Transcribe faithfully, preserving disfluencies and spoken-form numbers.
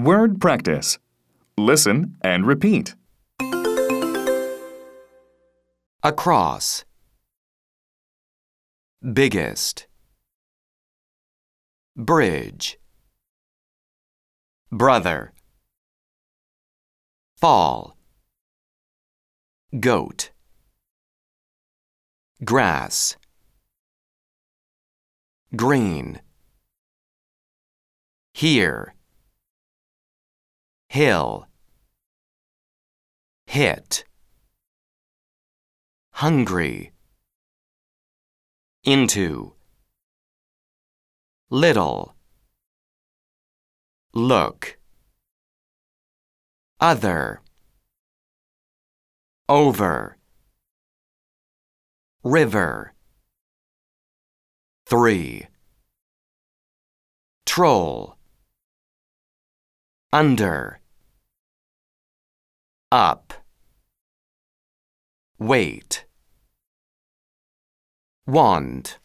Word practice. Listen and repeat. Across. Biggest. Bridge. Brother. Fall. Goat. Grass. Green. Here. Hill. Hit. Hungry. Into. Little. Look. Other. Over. River. Three. Troll. Under. Up. Wait. Want.